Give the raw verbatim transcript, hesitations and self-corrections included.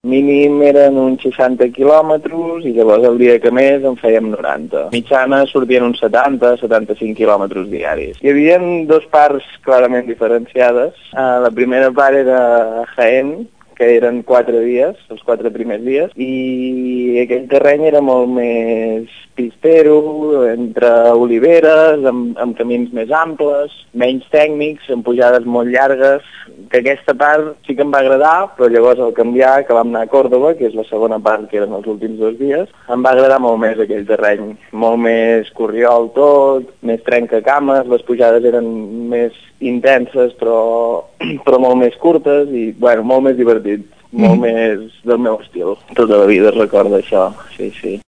Mínim eren uns seixanta quilòmetres i llavors el dia que més en fèiem noranta. Mitjana sortien uns setanta, setanta-cinc quilòmetres diaris. Hi havia dos parts clarament diferenciades. Uh, la primera part era Jaén, que eren quatre dies, els quatre primers dies, i aquell terreny era molt més pistero, entre oliveres, amb, amb camins més amples, menys tècnics, amb pujades molt llargues, que aquesta part sí que em va agradar, però llavors al canviar, que vam anar a Còrdoba, que és la segona part, que eren els últims dos dies, em va agradar molt més aquell terreny, molt més corriol tot, més trencacames, les pujades eren més intenses però, però molt més curtes i, bueno, molt més divertit, molt mm. més del meu estil. Tota la vida recordo això, sí, sí.